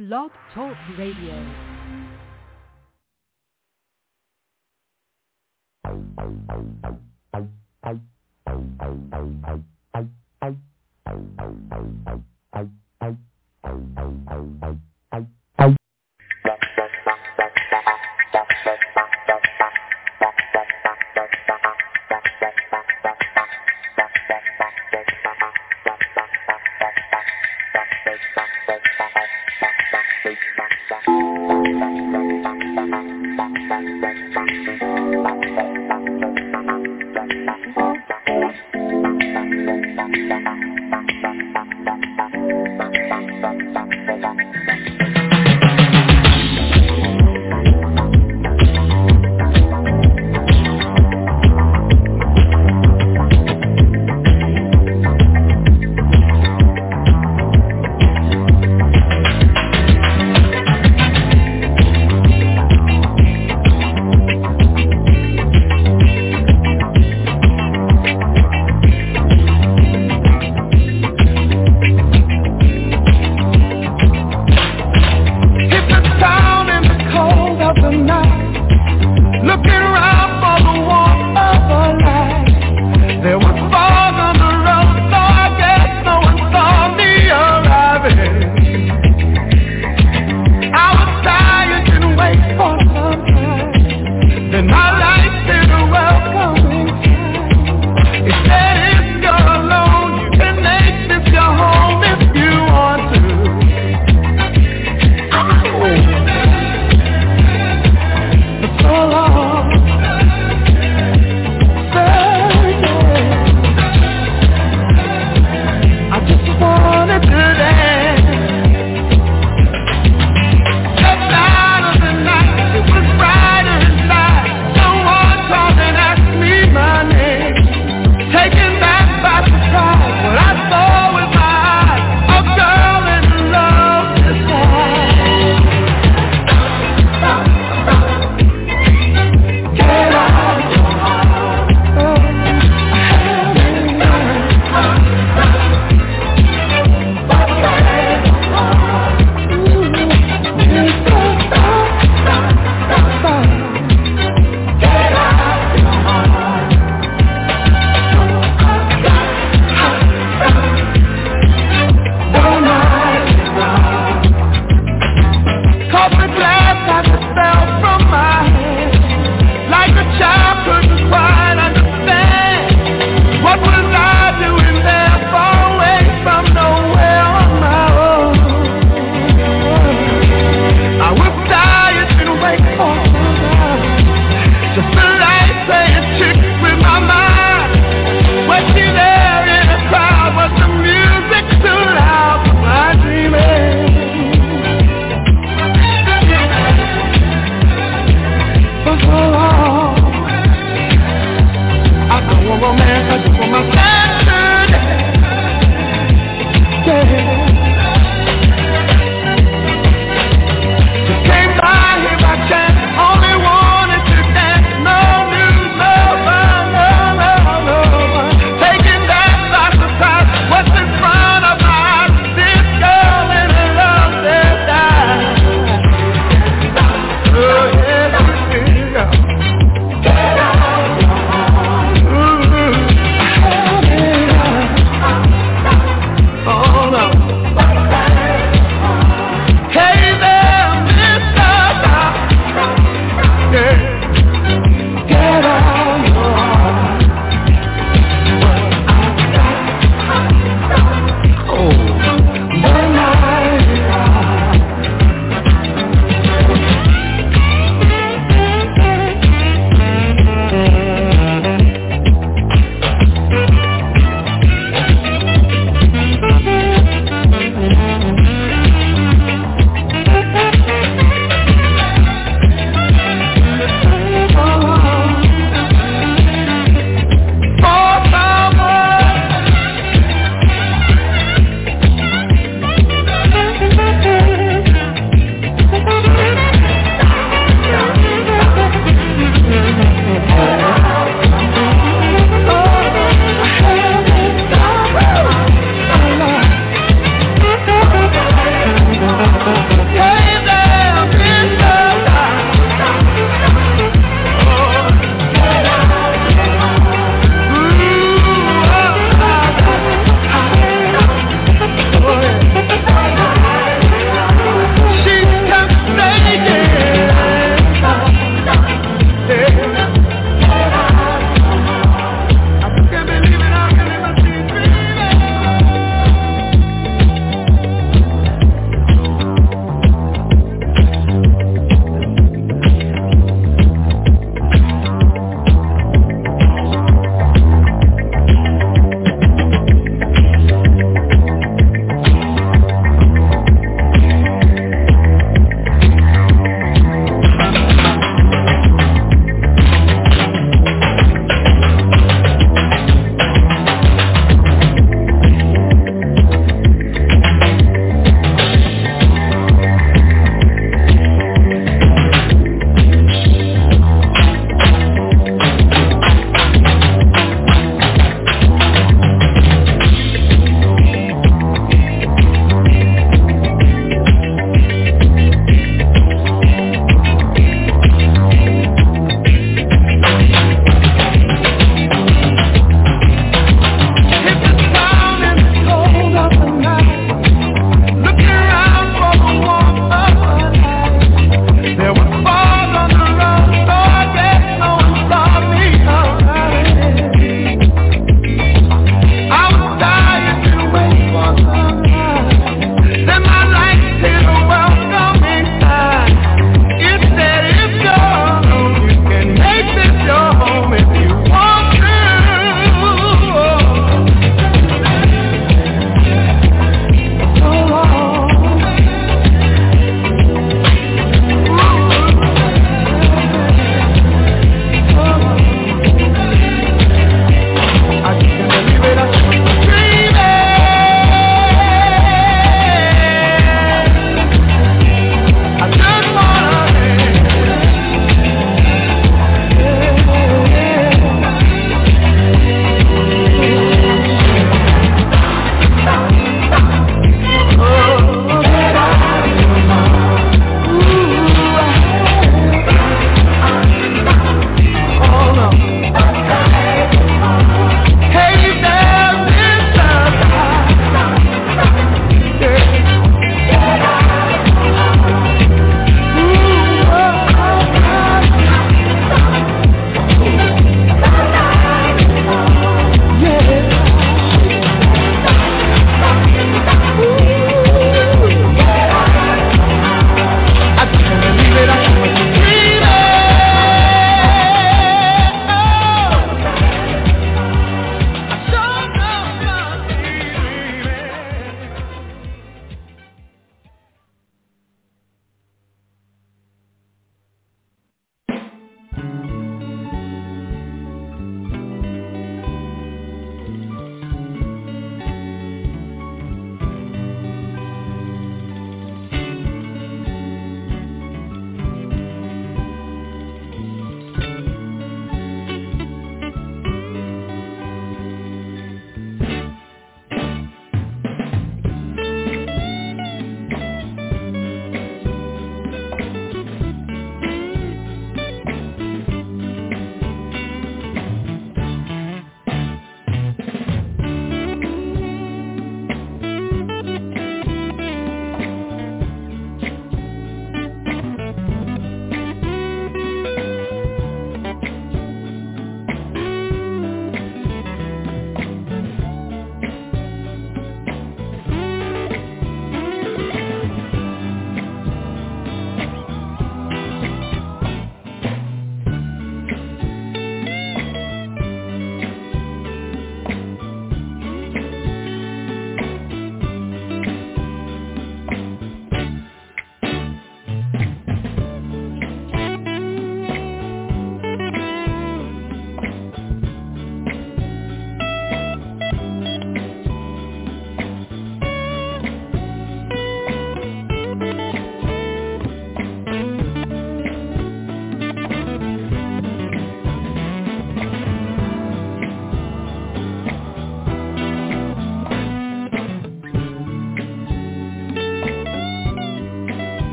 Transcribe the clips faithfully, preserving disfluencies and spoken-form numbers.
Blog Talk Radio.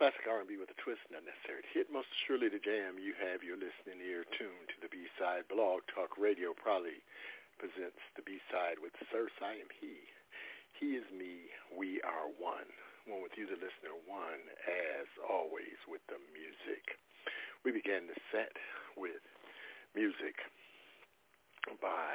Classic R and B with a twist, not necessary to hit. Most surely the jam. You have your listening ear tuned to the B-side. Blog Talk Radio proudly presents the B-side with Sir I am he. He is me. We are one. One with you, the listener. One, as always, with the music. We began the set with music by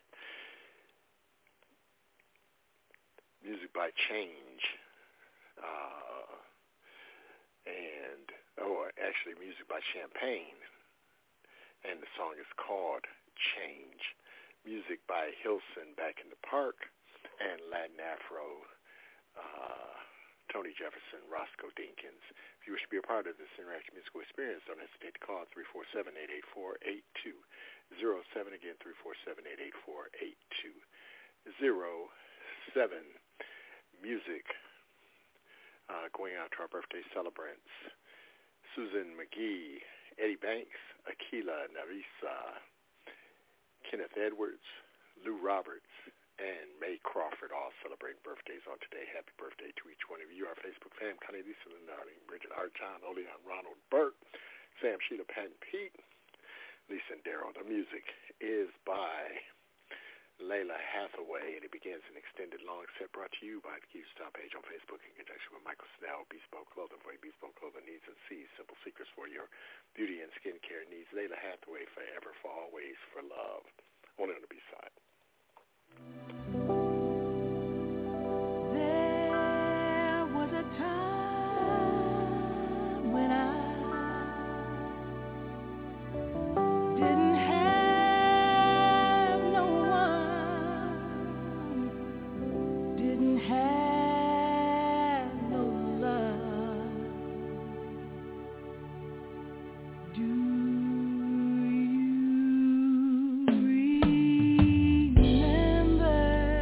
music by Change. Uh, and, oh, actually music by Champagne, and the song is called Change. Music by Hilson, Back in the Park, and Latin Afro, uh, Tony Jefferson, Roscoe Dinkins. If you wish to be a part of this interactive musical experience, don't hesitate to call three four seven, eight eight four, eight two zero seven. Again, three four seven, eight eight four, eight two zero seven. Music Uh, going out to our birthday celebrants, Susan McGee, Eddie Banks, Akila Narisa, Kenneth Edwards, Lou Roberts, and May Crawford, all celebrating birthdays on today. Happy birthday to each one of you. Our Facebook fam, Connie Lisa Lenardi, Bridget Archon, Oleon Ronald Burke, Sam Sheila, Pat and Pete, Lisa and Darryl. The music is by Layla Hathaway, and it begins an extended long set brought to you by the Q Stop page on Facebook in conjunction with Michael Snell, Bespoke Clothing for your bespoke clothing needs and sees simple secrets for your beauty and skincare needs. Layla Hathaway, forever, for always, for love. Only on the B-side. There was a time when I didn't have have no love. Do you remember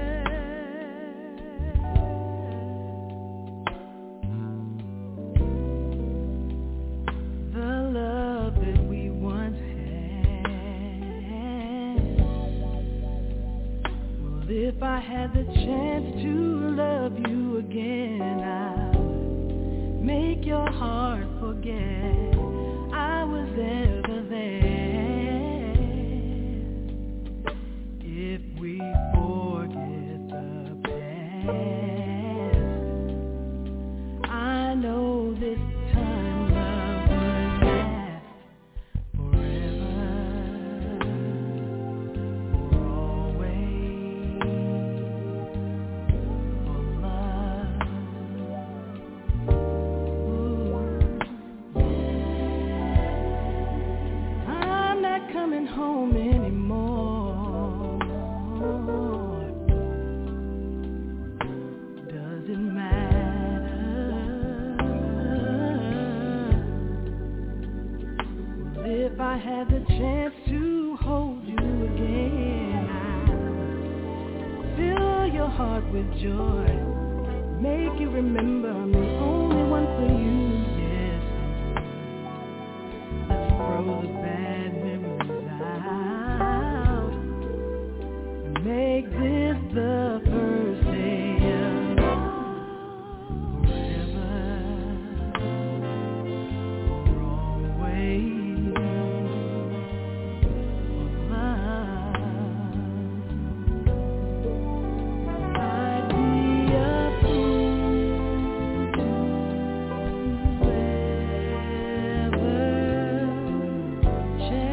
the love that we once had? Well, if I had the chance to love you again, I would make your heart forget I was ever there. If we forget the past, I know this time love will last forever, for always. Coming home anymore. Doesn't matter. Well, if I had the chance to hold you again, I'd fill your heart with joy, make you remember I'm the only one for you. Yes, let's throw the bad memories out. Make this the first day of forever, for always, for love. I'd be a fool to ever change.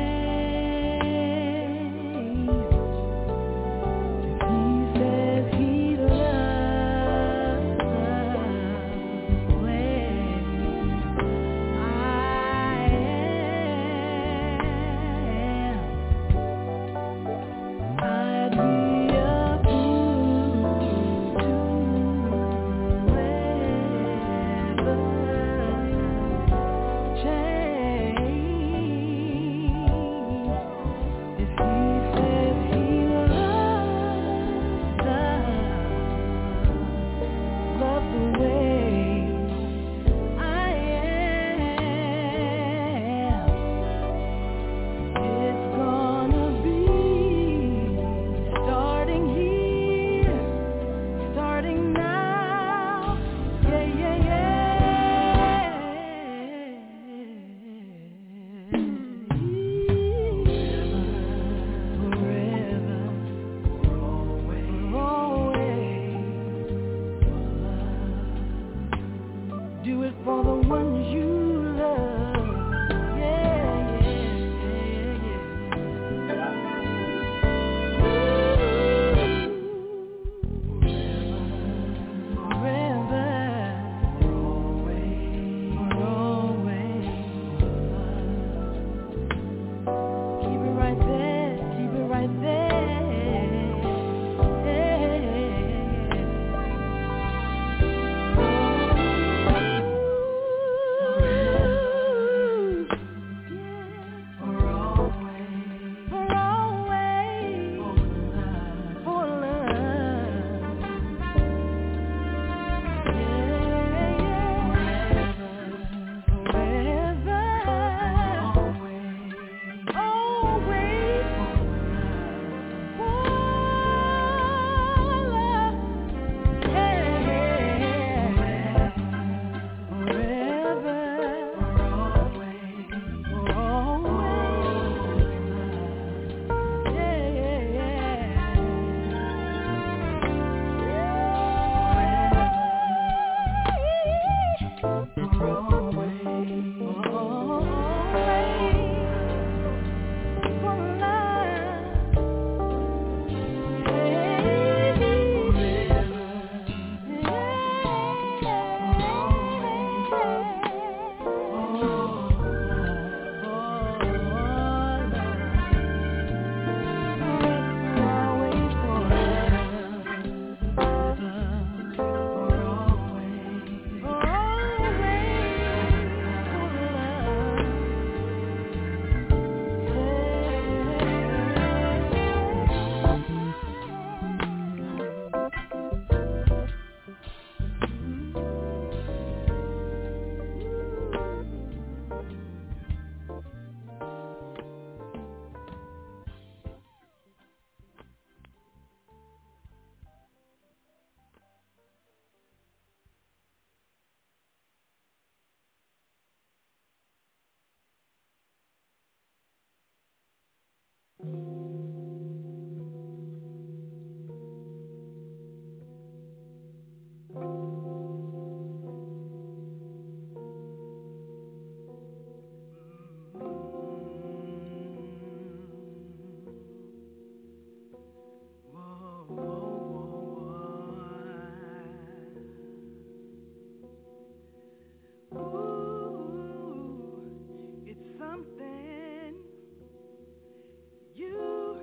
Ooh, it's something you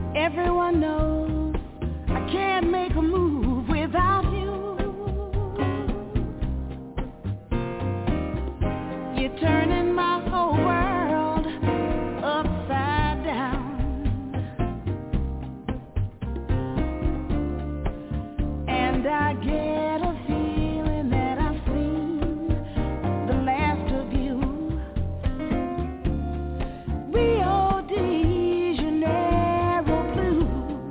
Everyone knows I can't make a move without you. You're turning my whole world upside down. And I get a feeling that I've seen the last of you. Rio de Janeiro blue.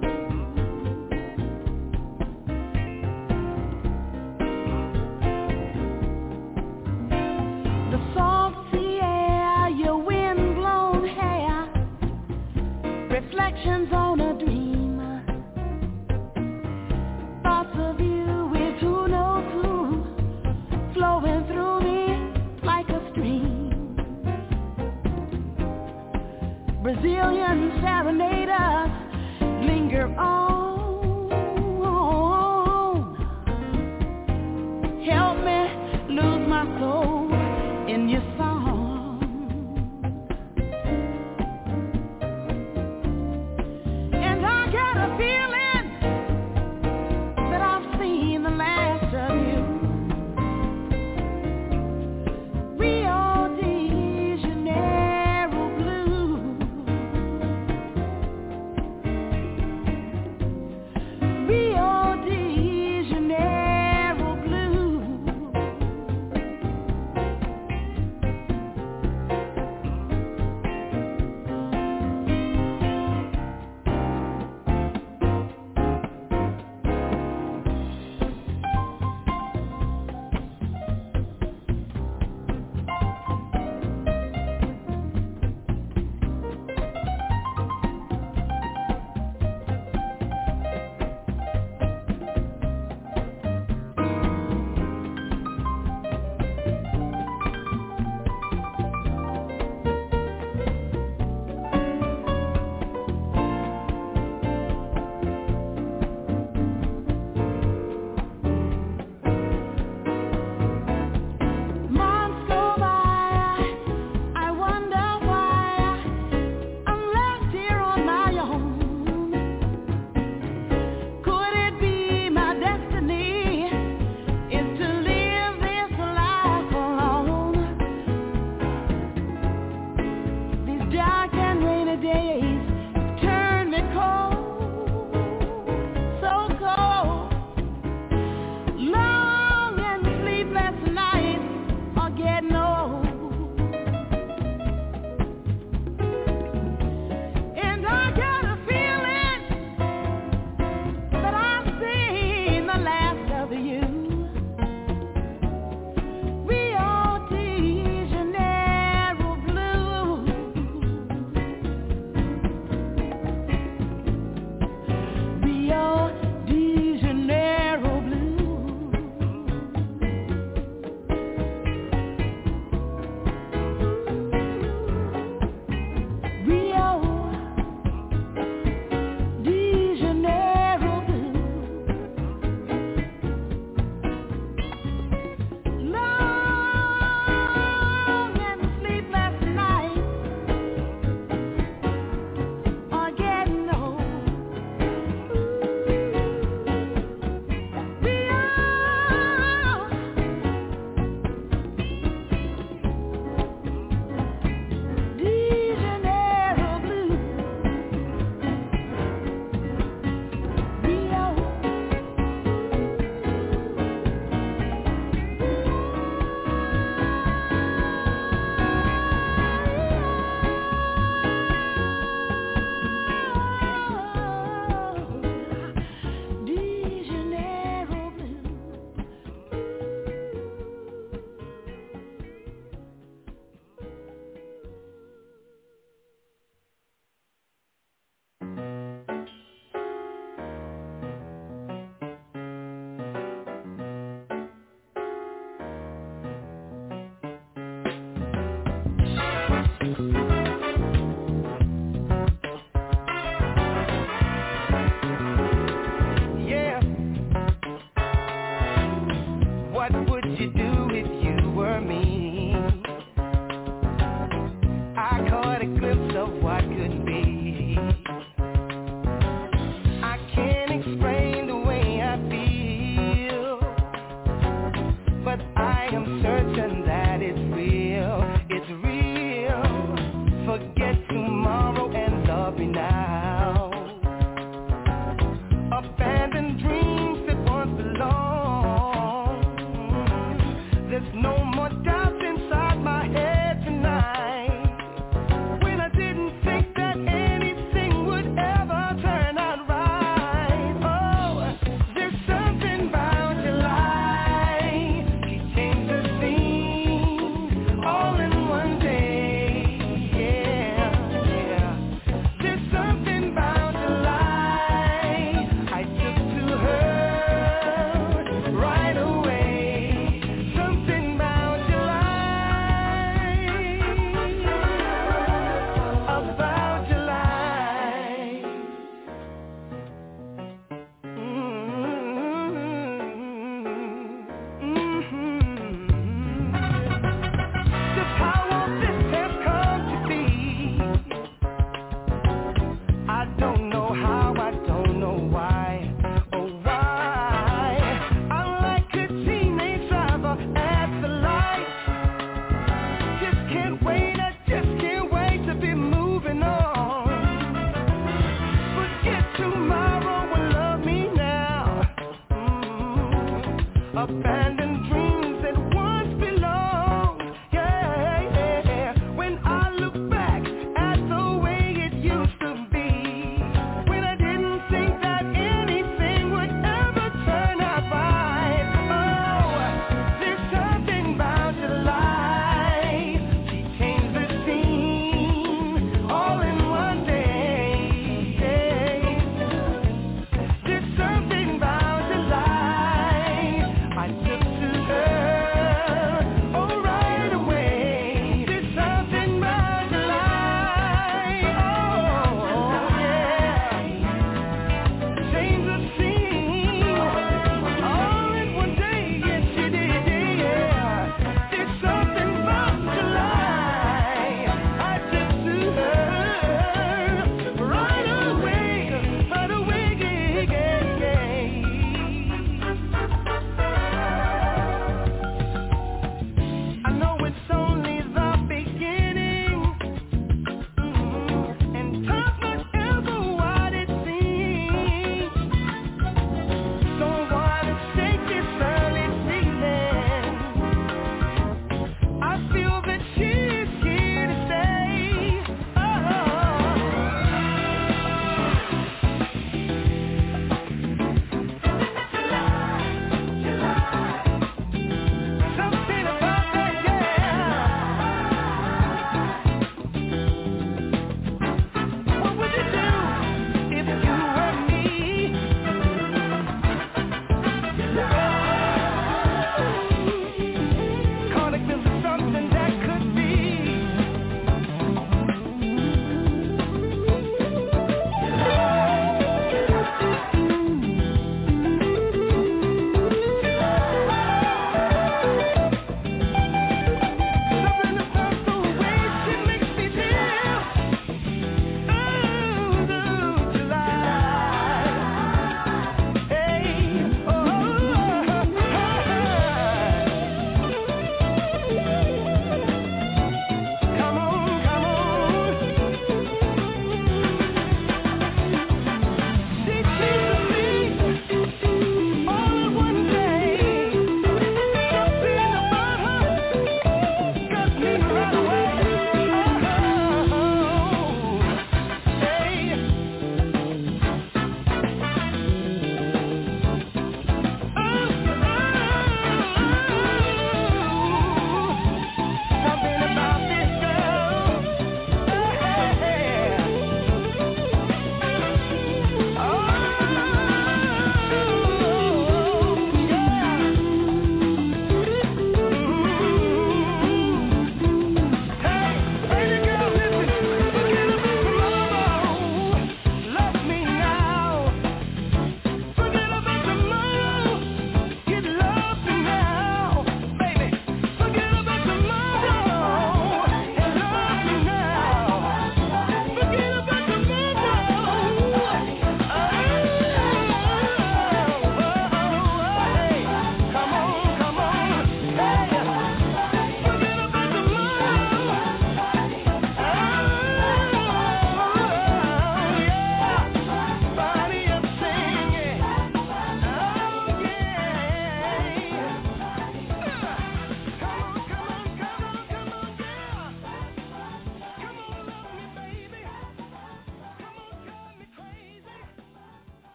The soft sea air, your wind-blown hair, reflections on a dream. Thoughts of you with who knows who, flowing through me like a stream. Brazilian serenaders linger on. Help me lose my soul in your song. And I got a feeling that I've seen the last of you. Rio de Janeiro blue.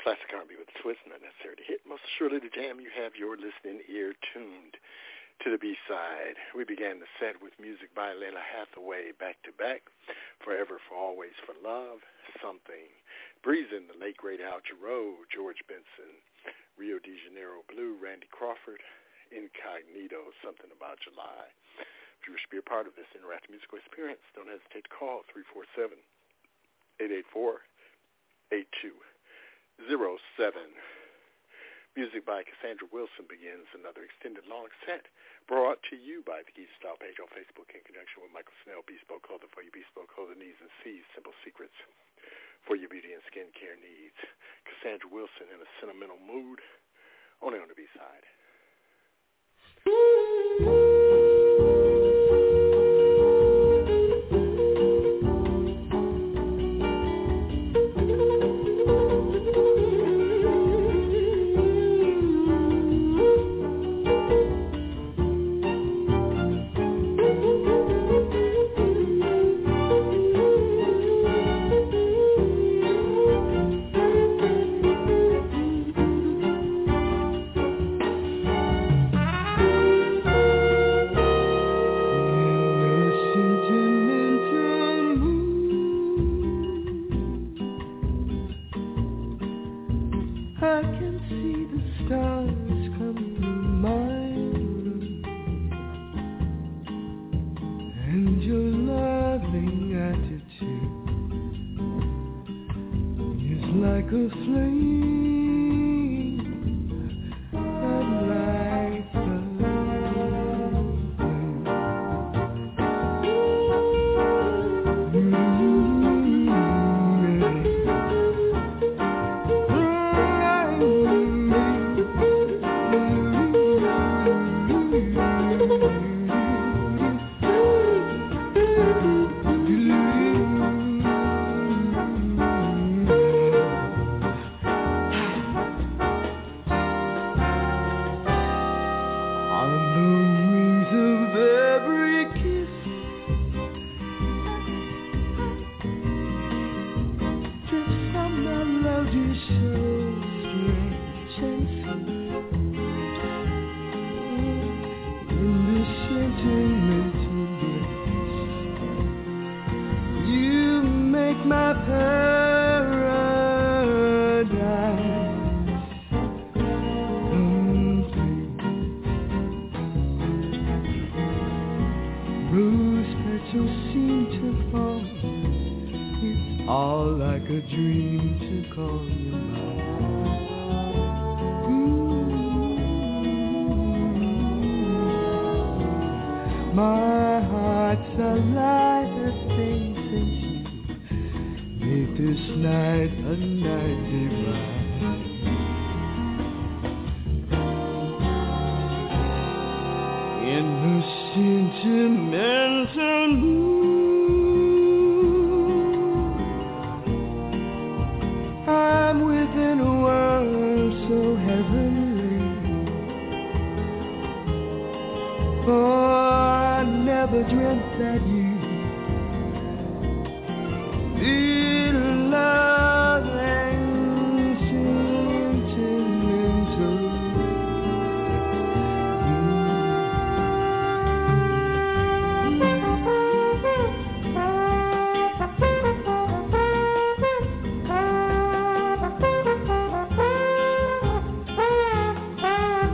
Classic R and B with a twist, not necessary to hit. Most assuredly the jam. You have your listening ear tuned to the B-side. We began the set with music by Lalah Hathaway, Back to Back, Forever, For Always, For Love, Something, Breezin', the late great Al Jarreau, George Benson, Rio de Janeiro Blue, Randy Crawford, Incognito, Something About July. If you wish to be a part of this interactive musical experience, don't hesitate to call three four seven, eight eight four, eight two zero seven. Music by Cassandra Wilson begins another extended long set brought to you by the Geek Style page on Facebook in conjunction with Michael Snell, Bespoke Clothing for your Bespoke Clothing needs and C's, Simple Secrets for your beauty and skincare needs. Cassandra Wilson in a sentimental mood, only on the B-side.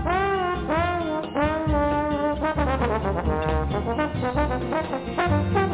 Thank you.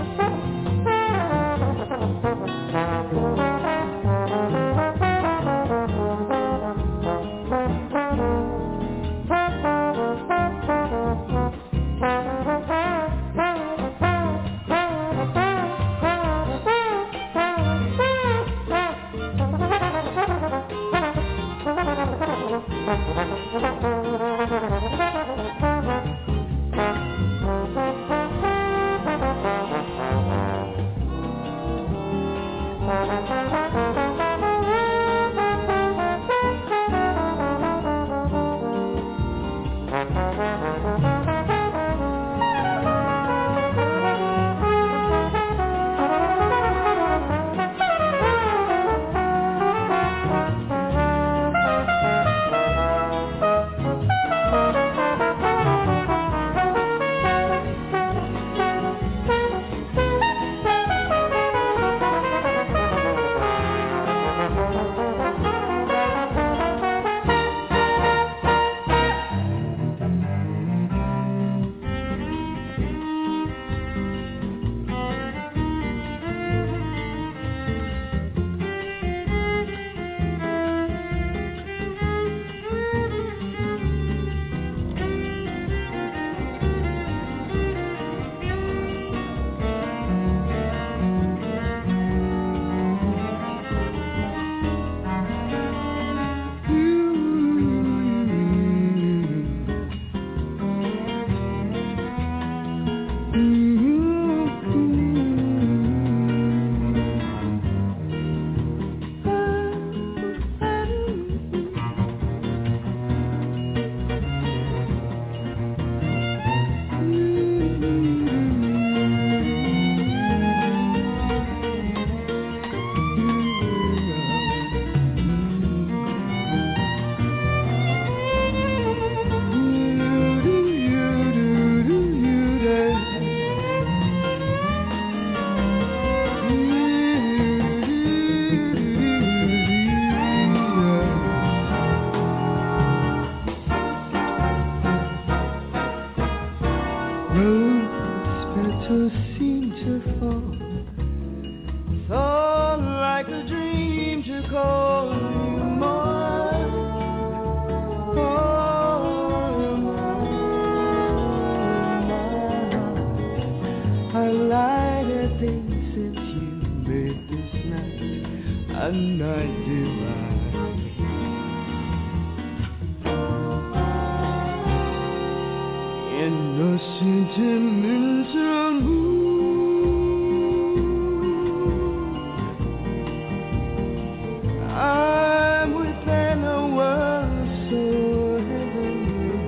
to seem to fall, so like a dream to call you more. Oh, my, I lied at things since you made this night a night divine. In the sentimental mood, I'm within a world so heavenly,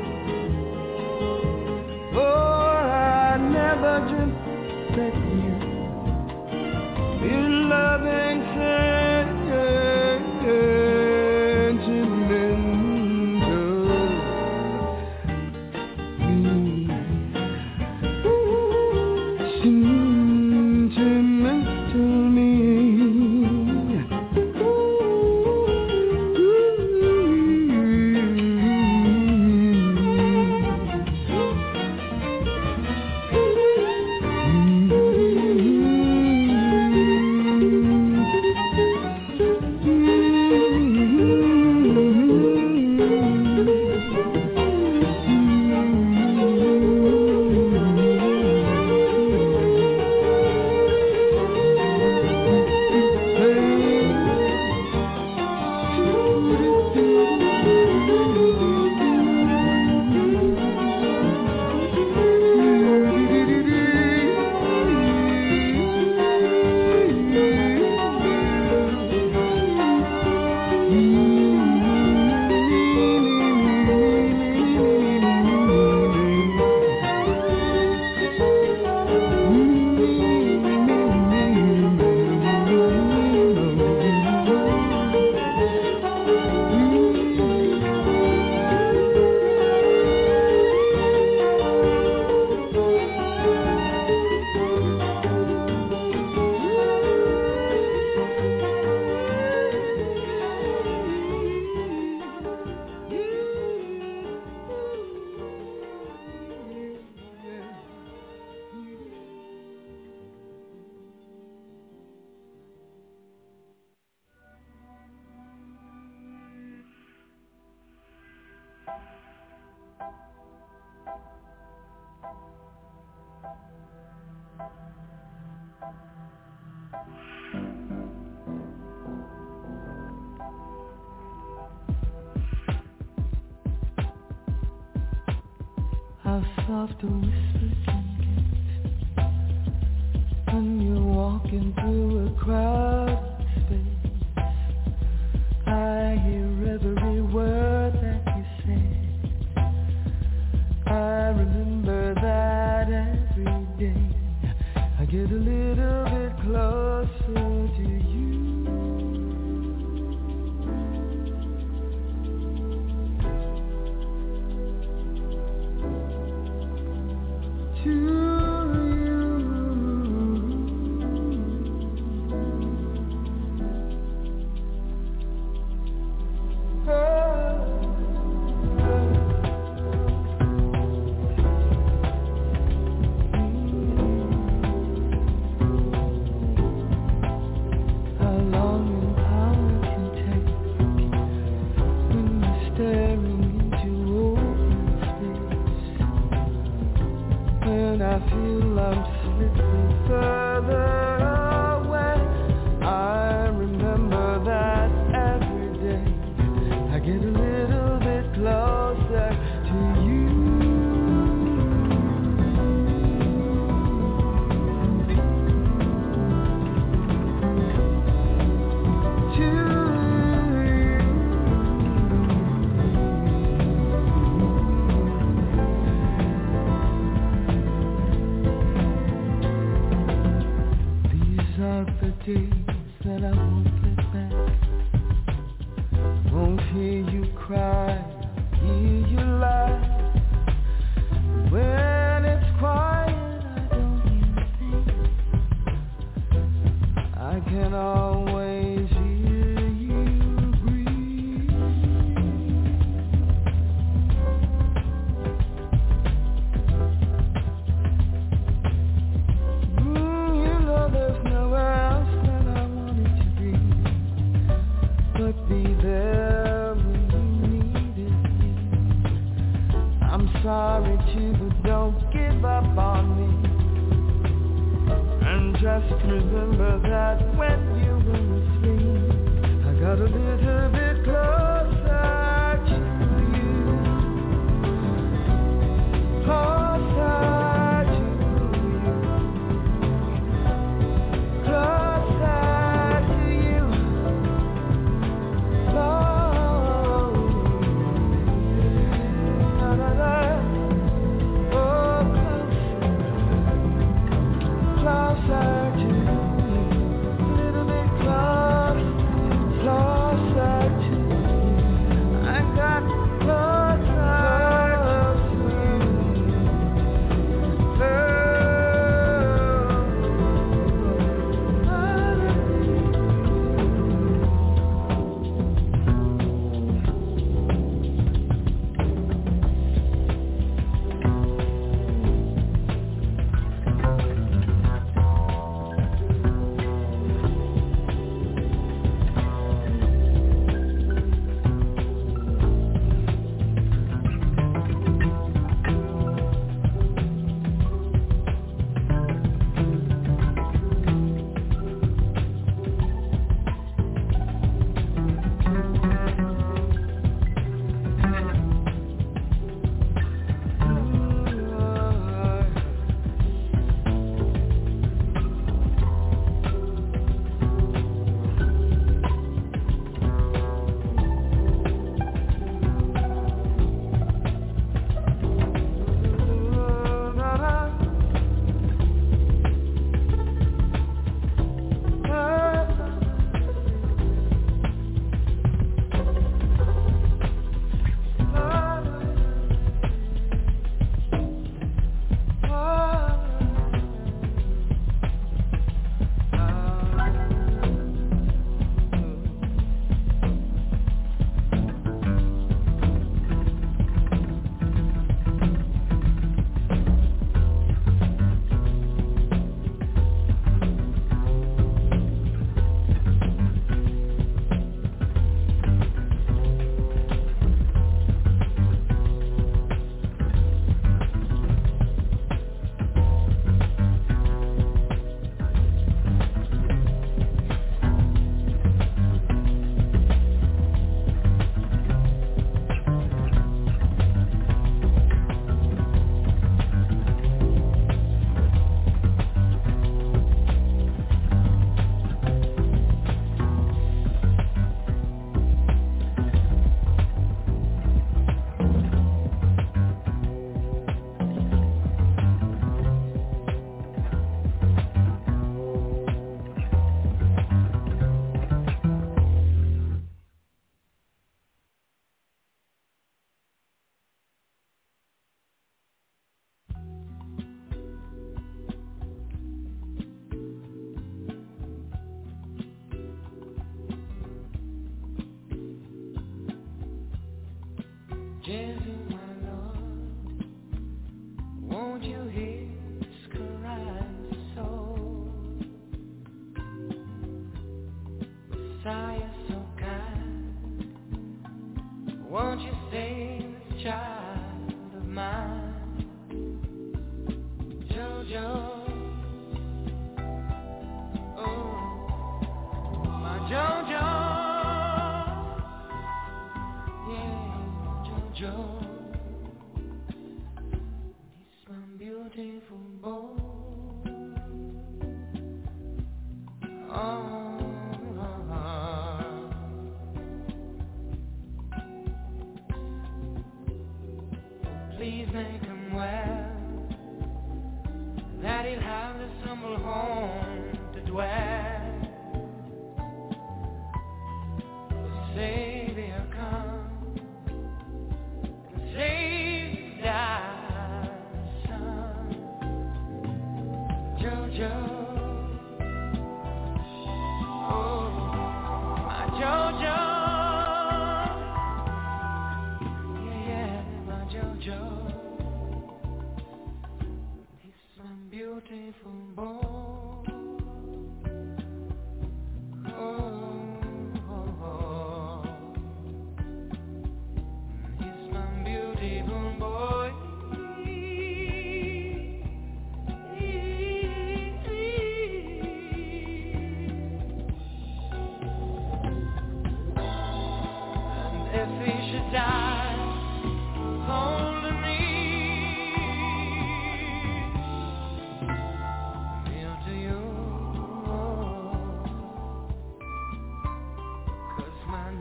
for I never dreamt that you'd be loving how soft a whisper can get when you're walking through a crowded space. I hear every word that you say. I remember that every day. I get a little bit closer to you. To you. Oh, how long and how it can take when you're staring into open space. When I feel I'm slipping further away, I remember that every day I get a little bit closer to you. To you. These are the days that I won't get back. Won't hear you cry, hear you laugh. When it's quiet, I don't hear a thing. I can always hear you breathe. Just remember that when you were asleep, I got a little bit closer to you, closer to you, closer to you, closer, la, la, la. Oh, closer, closer.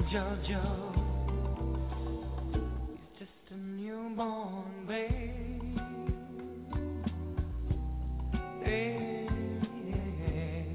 Jojo is just a newborn babe. Hey, hey,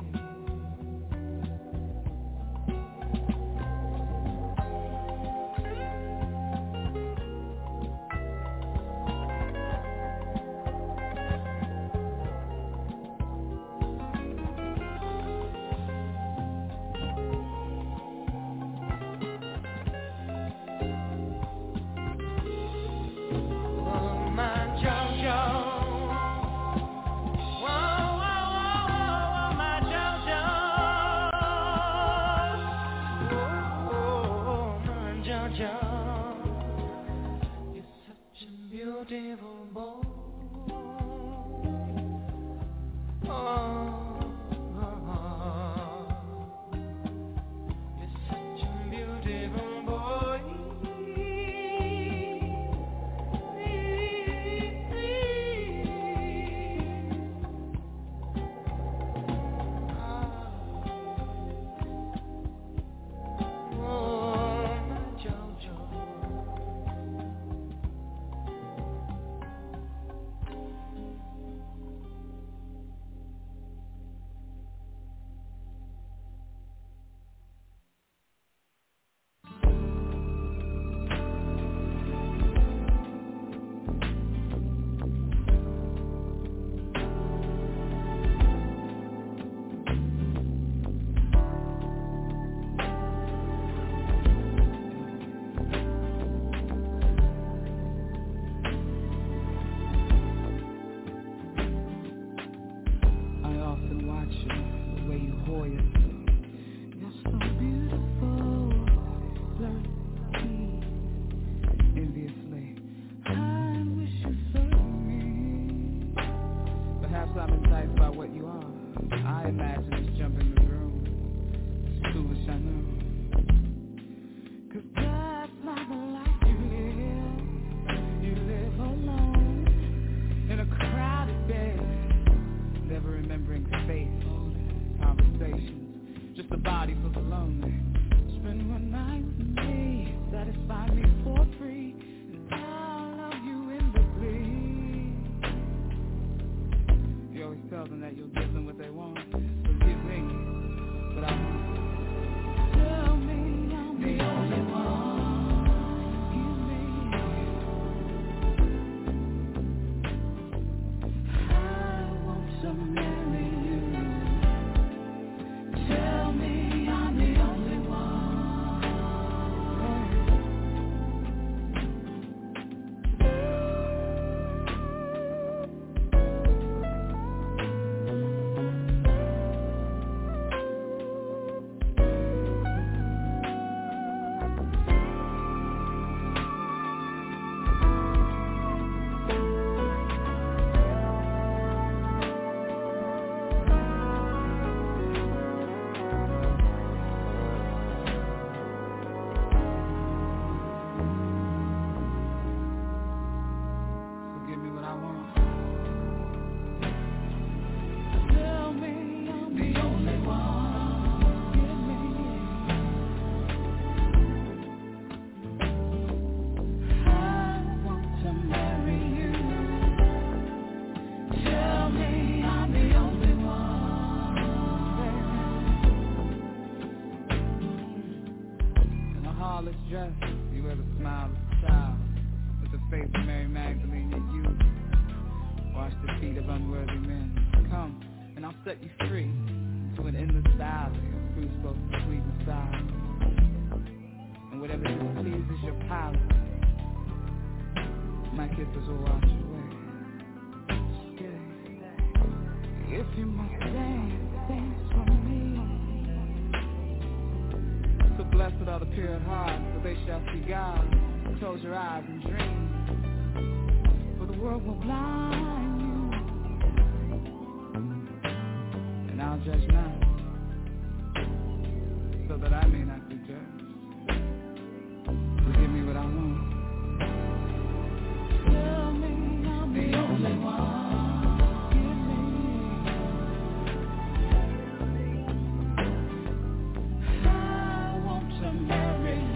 marry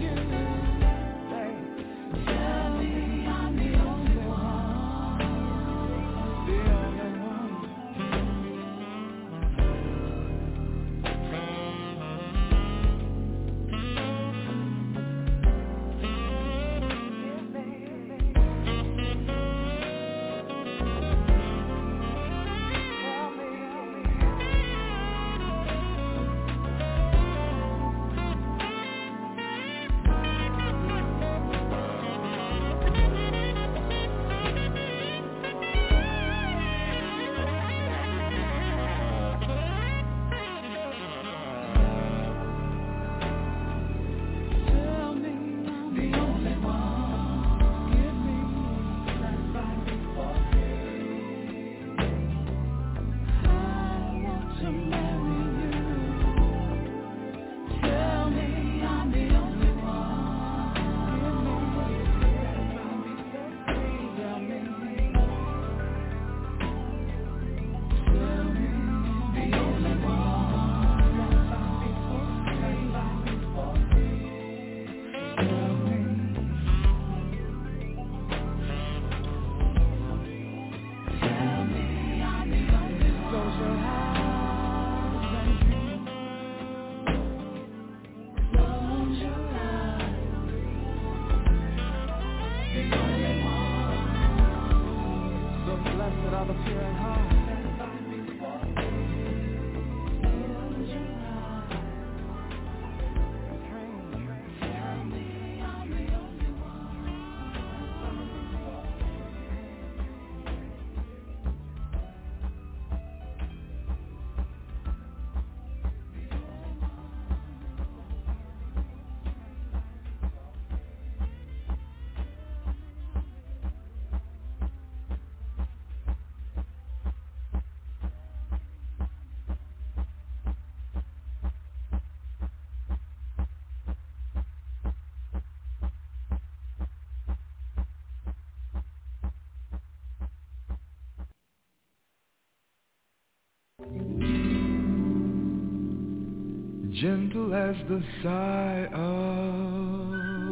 Gentle as the sigh of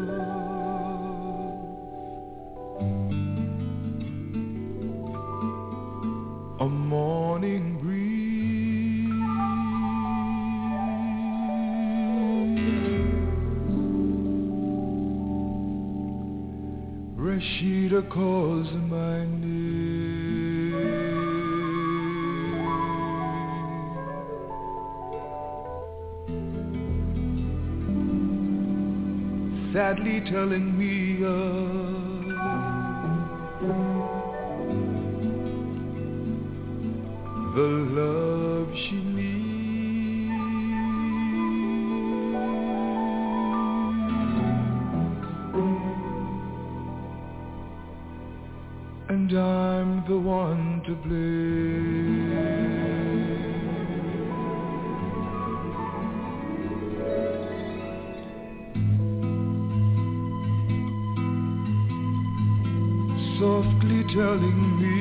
a morning breeze, Rashida calls my name, sadly telling me of the love she needs, and I'm the one to blame. Softly telling me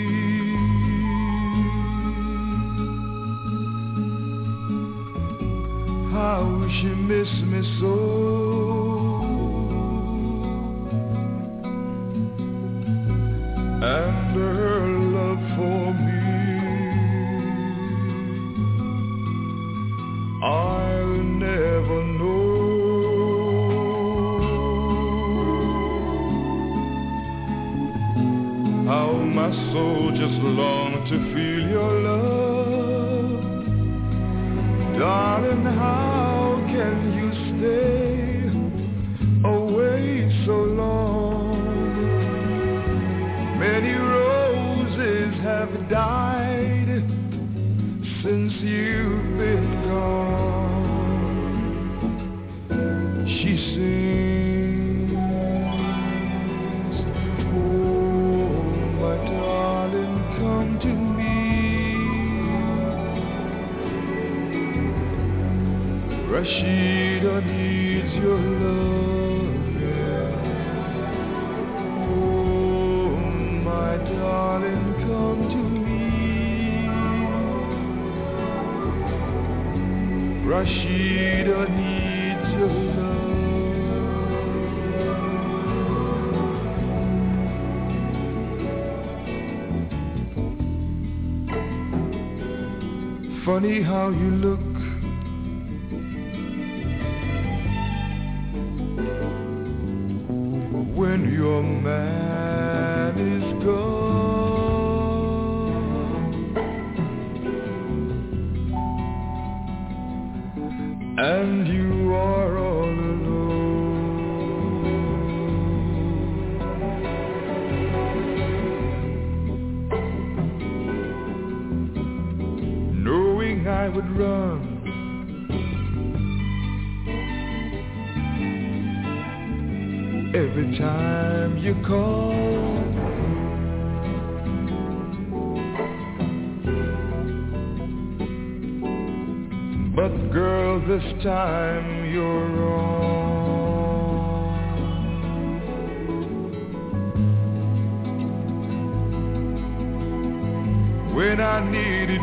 how she missed me so, and her love for me I'll never know. How my soul just longs to feel your love, darling. How can you stay away so long? Many roses have died since you've been gone. She sings, oh my darling, come to me. Rashida needs your love, yeah. Oh my darling, come to me. Rashida needs your love. Funny how you look when your man is gone, and you are all alone, knowing I would run every time you call, but girl, this time you're wrong. When I needed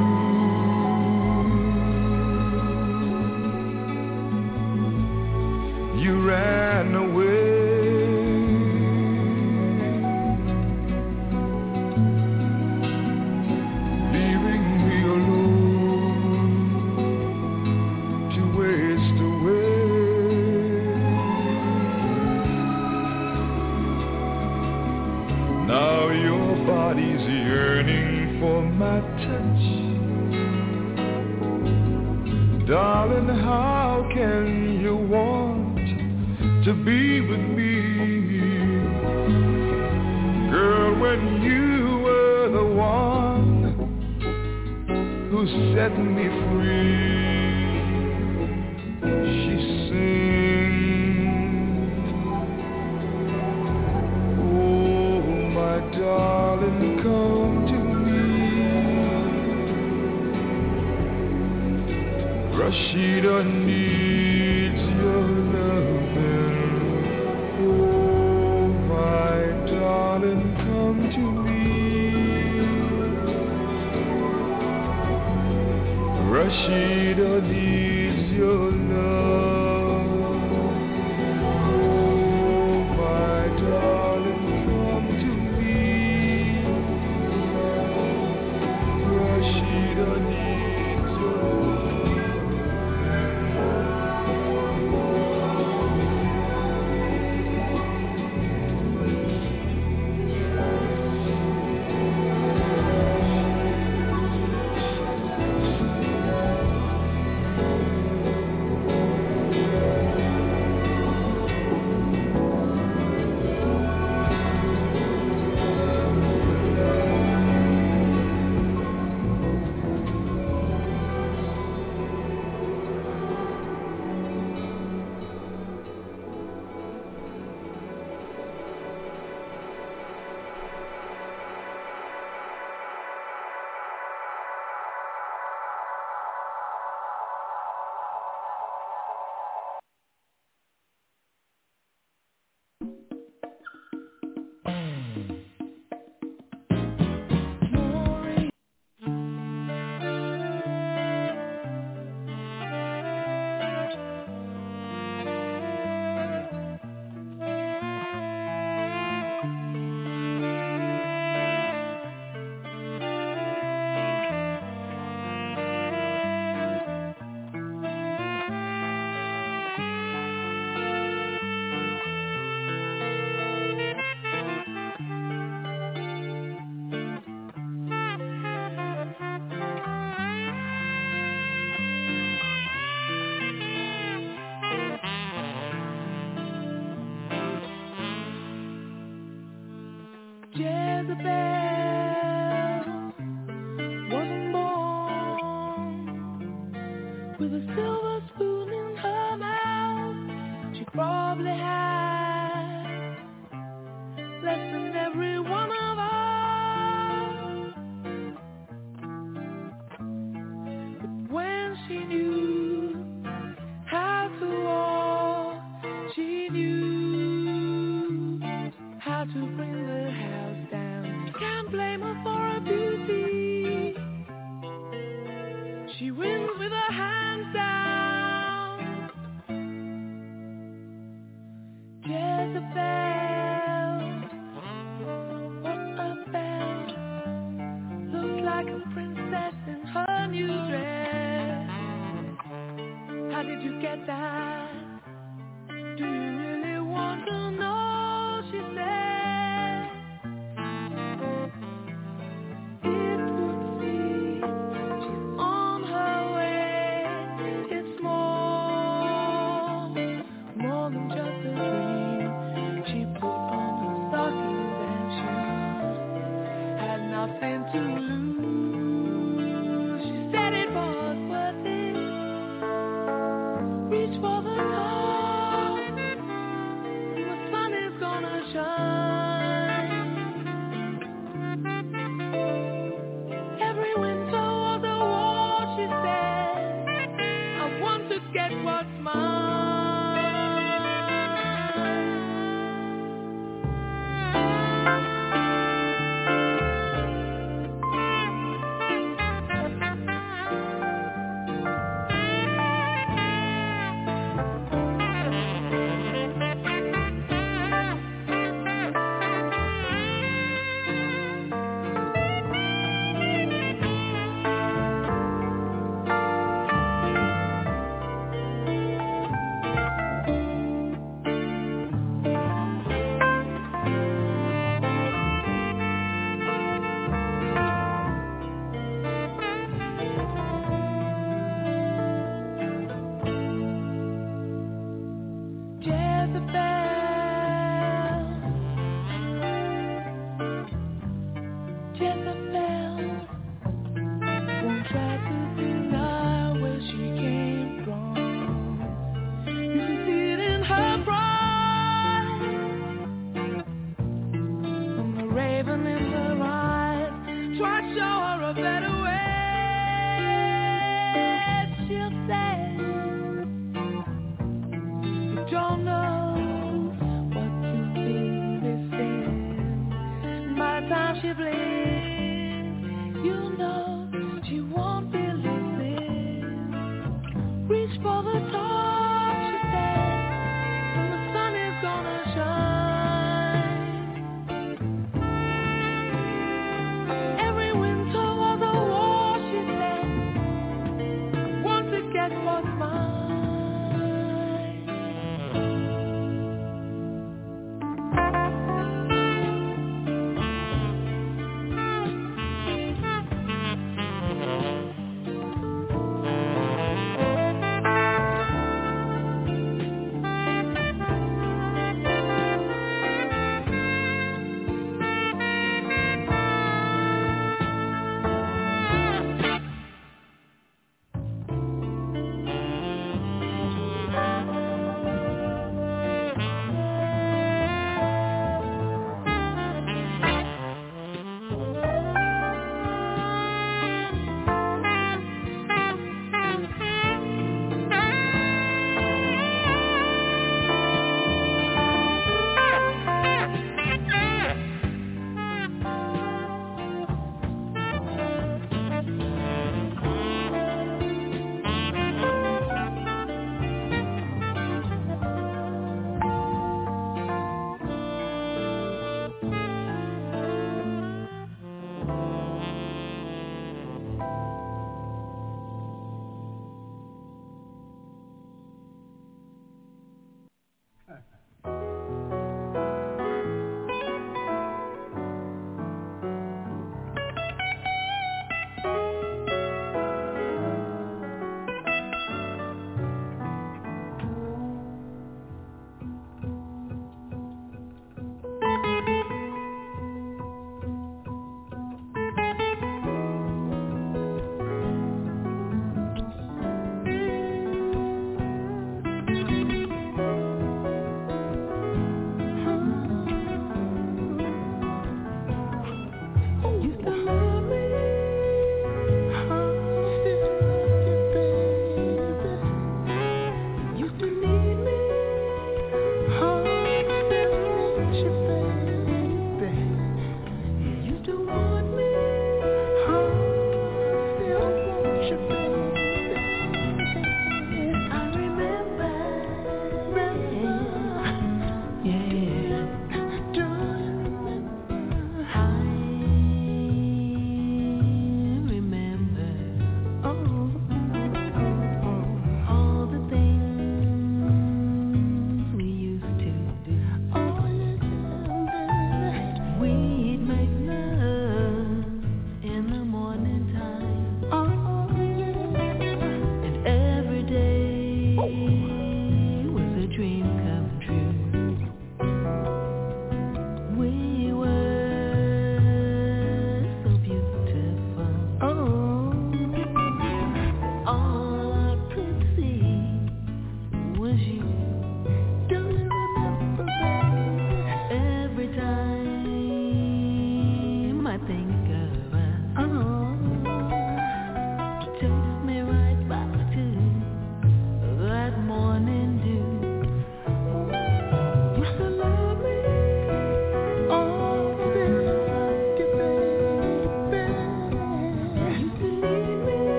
you, you ran away. Darling, how can you want to be with me, girl, when you were the one who set me free? She sings, oh my darling, come to me. Rashida needs your loving. Oh, my darling, come to me. Rashida needs your love. Oh, my darling, come to me. Rashida needs your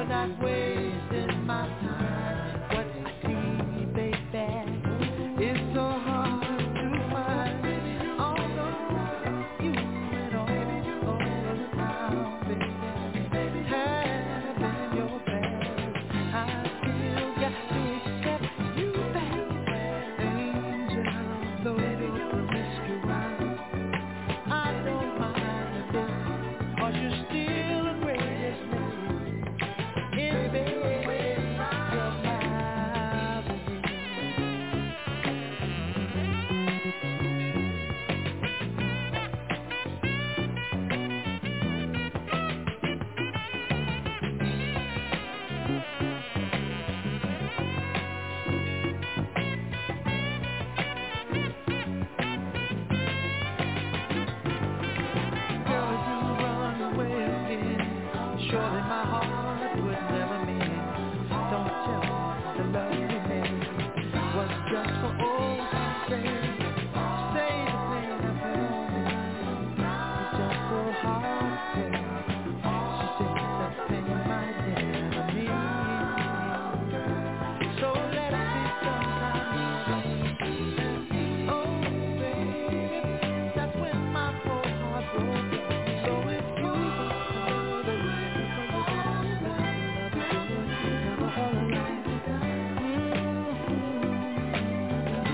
you're not wasting my time. What I see, baby, is so hard to find. Although you and all around, baby, have been your best, I still got to accept you back. Angel, though you're promiscuous, I don't mind this, 'cause you're still the greatest man in bed. You're my baby. Girl, if you run away again, surely my heart would never mend. Don't tell me the love we made was just for old time's sake. Say the thing I put on my mind is just so hard to take. She said that thing might never mean. So let it be sometime. Oh, baby, that's when my poor heart broke. So if you go the way for the love is good, never all alone.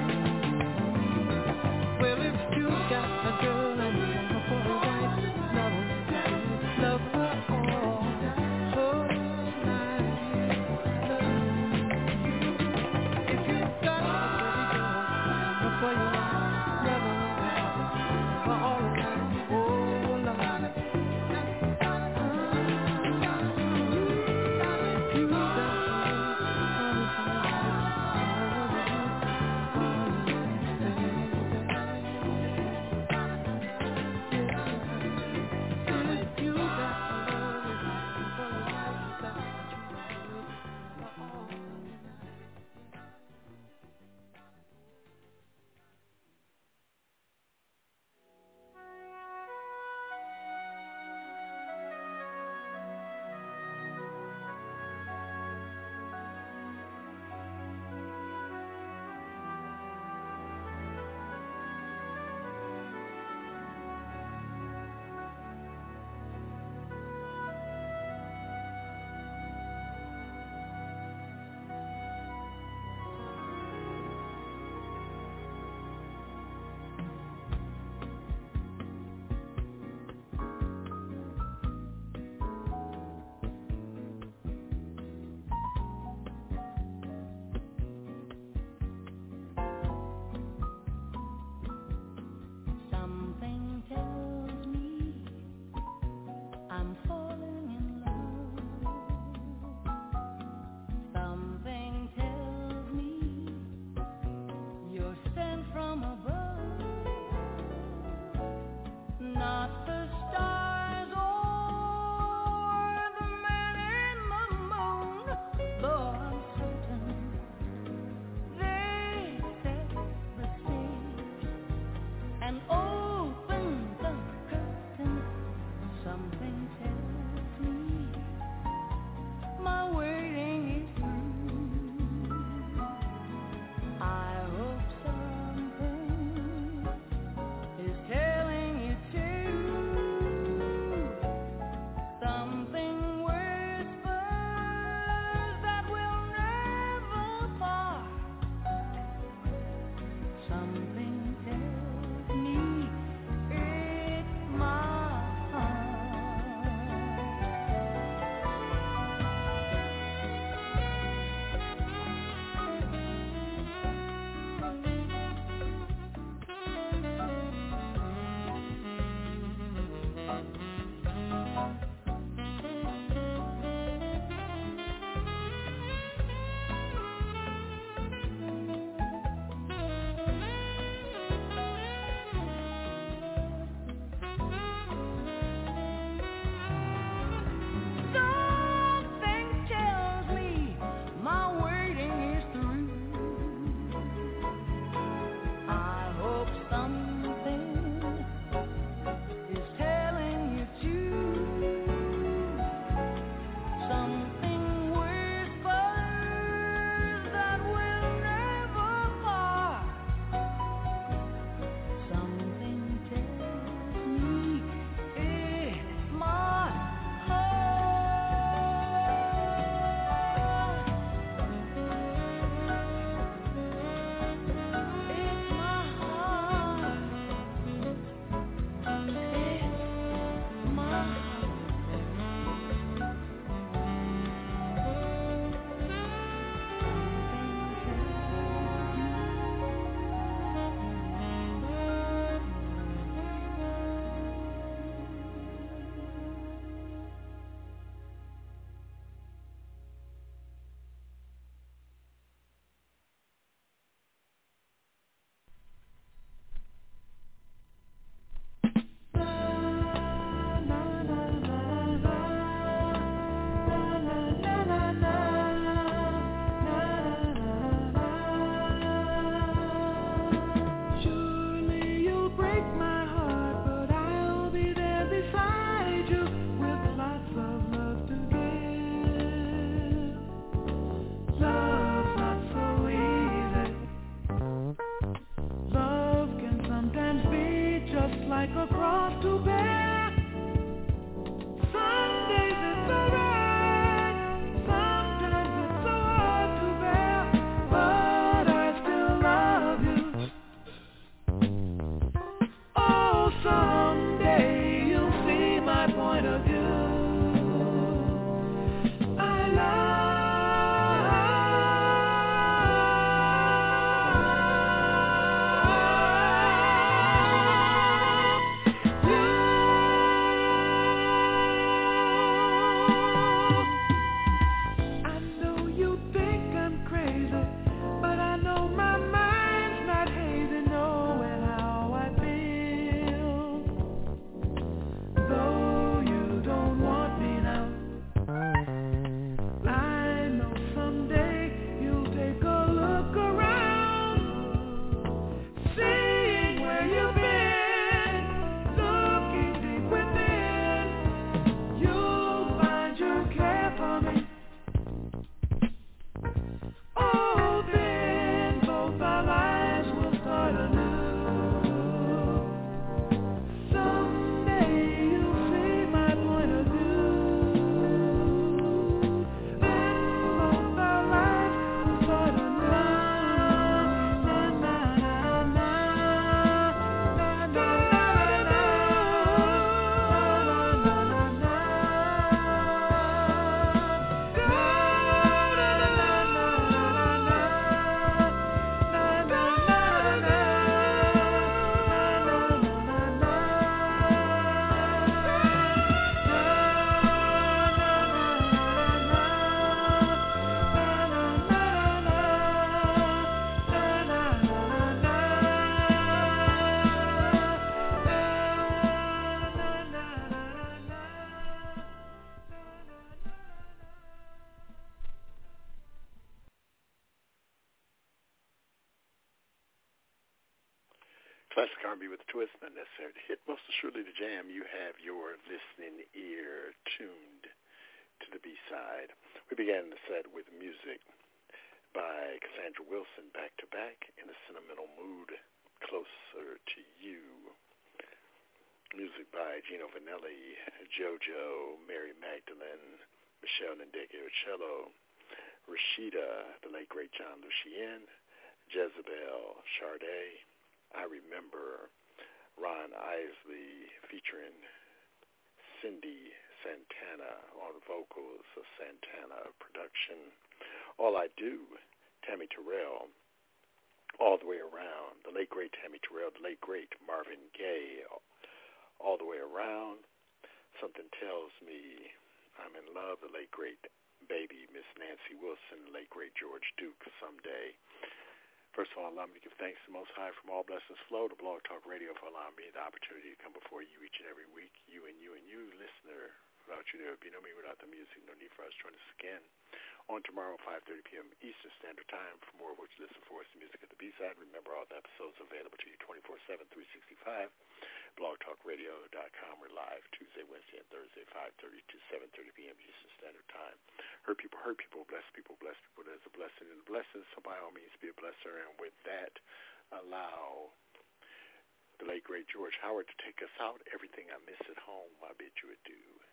Classic R and B with a twist, not necessary to hit. Most assuredly the jam. You have your listening ear tuned to the B-side. We began the set with music by Cassandra Wilson, back-to-back, in a sentimental mood, Closer to You. Music by Gino Vanelli, JoJo, Mary Magdalene, Michelle Ndege cello, Rashida, the late great John Lucien, Jezebel, Sade, I Remember, Ron Isley featuring Cindy Santana on vocals, a Santana production. All I Do, Tammy Terrell, All the Way Around, the late great Tammy Terrell, the late great Marvin Gaye, All the Way Around, Something Tells Me I'm in Love, the late great Baby Miss Nancy Wilson, late great George Duke, Someday. First of all, allow me to give thanks to the Most High from all blessings flow to Blog Talk Radio for allowing me the opportunity to come before you each and every week. You and you and you, listener. Without you, there would be no me. Without the music, no need for us to join us again. On tomorrow, five thirty p.m. Eastern Standard Time. For more of what you listen for, it's the music at the B-side. Remember, all the episodes are available to you twenty-four seven, three sixty-five. blog talk radio dot com. We're live Tuesday, Wednesday, and Thursday, five thirty to seven thirty p.m. Eastern Standard Time. Hurt people, hurt people, bless people, bless people. There's a blessing in the blessing, so by all means be a blesser. And with that, allow the late, great George Howard to take us out. Everything I Miss at Home, I bid you adieu.